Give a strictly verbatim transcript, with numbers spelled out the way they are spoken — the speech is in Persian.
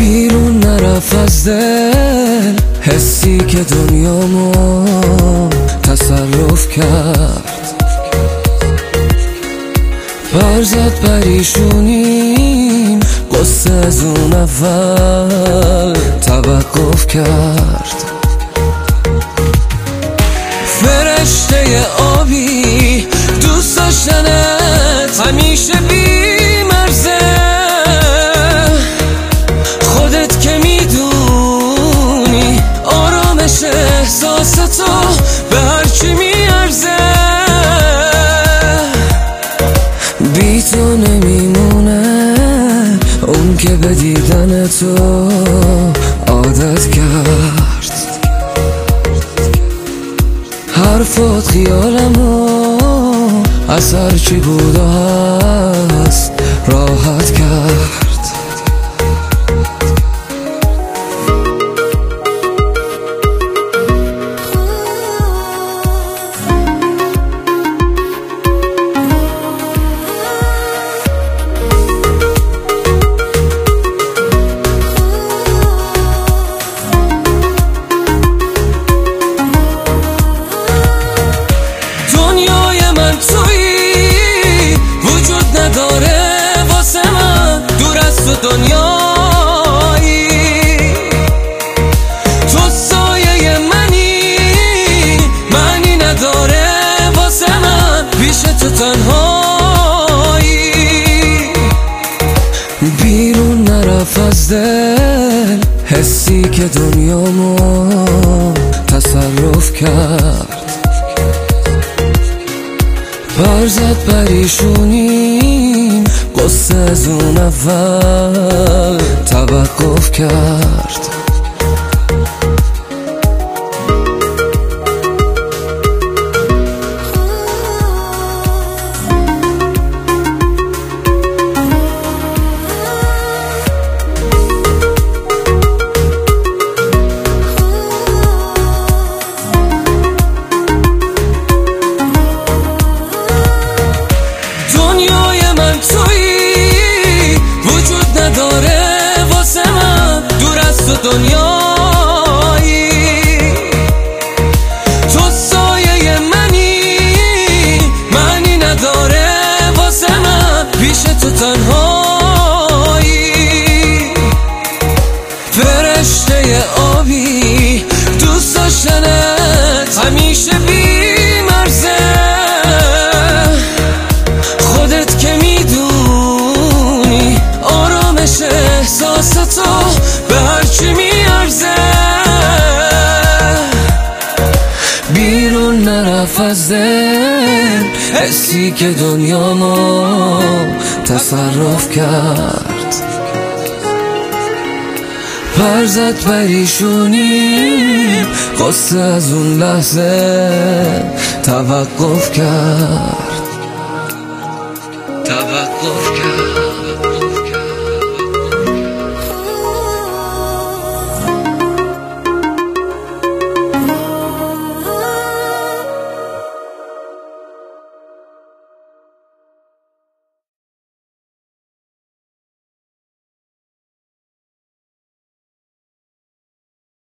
بیرون نرفت از دل حسی که دنیامو تصرف کرد. برزد پریشونیم قصه از اون اول توقف کرد. فرشته آبی دوست داشتنت همیشه بی‌مرزه، خودت که میدونی آرامش احساس تو به هرچی میارزه. بی تو نمیمونه اون که به دیدن تو عادت کرد. حرفات خیالمو از هرچی بود و هست راحت کرد. دنیایی تو سایه منی، معنی نداره واسه من پیش تو تنهایی. بیرون نرفت از دل حسی که دنیامو تصرف کرد. برزد پریشونیم قصه از اون اول توقف کرد. دنیایی تو سایه منی، معنی نداره واسه من پیش تو تنهایی. فرشته آبی دوست داشتنت همیشه بی‌مرزه، خودت که میدونی آرامش احساس تو به هرچی میارزه. بیرون نرفت از دل حسی که دنیامو تصرف کرد. برزد پریشونی قصه از اون لحظه توقف کرد. توقف